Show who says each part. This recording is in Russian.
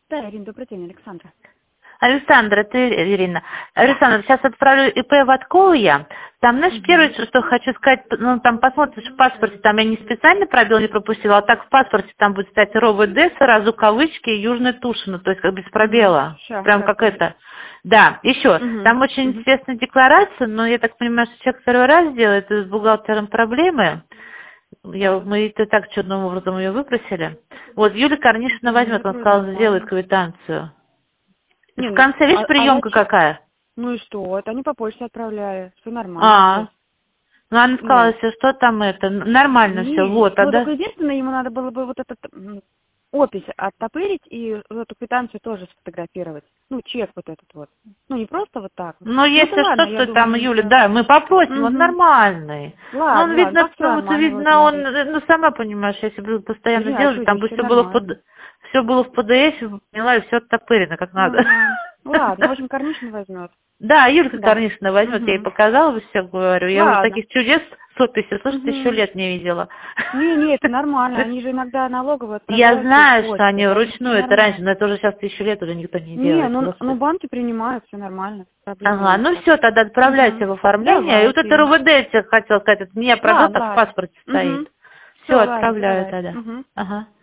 Speaker 1: Да, Ирина, добрый день, Александра.
Speaker 2: Александра, это Ирина. Александра, сейчас отправлю ИП Ваткова я. Там, знаешь, первое, что хочу сказать, ну, там посмотришь в паспорте, там я не специально пробел не пропустила, а так в паспорте там будет, кстати, РОВД, сразу кавычки и Южная Тушина, то есть как без пробела. Прям как это. Да, еще, там очень интересная декларация, но я так понимаю, что человек второй раз делает, и с бухгалтером проблемы. Мы это так чудным образом ее выбросили. Вот Юлия Корнишина возьмет, он сказал, сделает квитанцию. В конце, видишь, приемка какая?
Speaker 1: Ну и что? Это они по почте отправляли. Все нормально.
Speaker 2: Ну она сказала, что там это, нормально все, вот.
Speaker 1: Ну, только единственное, ему надо было бы вот этот опись оттопырить и эту квитанцию тоже сфотографировать. Ну, чек вот этот вот. Ну, не просто вот так.
Speaker 2: Ну, если что-то там, Юля, да, мы попросим, он нормальный.
Speaker 1: Ладно,
Speaker 2: он, видно, он, ну, сама понимаешь, если бы постоянно делали, там бы все было в PDF, поняла, и все оттопырено, как надо.
Speaker 1: Ладно, в общем, Корнишин возьмет.
Speaker 2: Да, Юлька Корнишина возьмет, я ей показала, бы все говорю. Я уже таких чудес с описью, слушайте, еще лет не видела.
Speaker 1: Не, это нормально, они же иногда налоговые
Speaker 2: отправляют. Я знаю, что они вручную, это раньше, но это уже сейчас 1000 лет уже никто не делает.
Speaker 1: Не, ну банки принимают, все нормально.
Speaker 2: Ага, ну все, тогда отправляйте в оформление. И вот это РУВД, я хотела сказать, это меня пробел, так в паспорте стоит. Все, отправляю тогда. Ага.